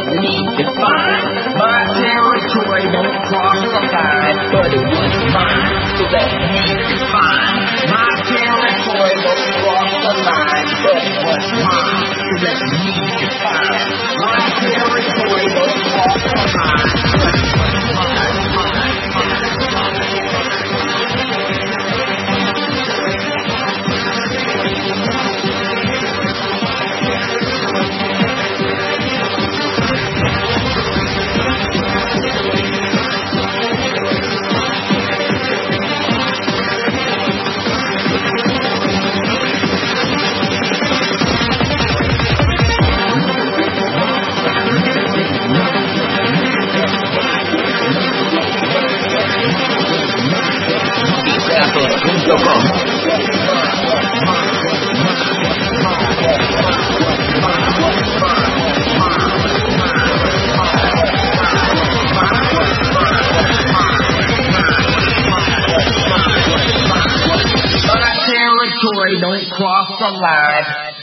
need to find. My territory won't cross the line, but it was mine, so let me define. My territory won't cross the line, but it was mine, so let me define. My territory won't cross the line, but it was mine. Don't cross the line.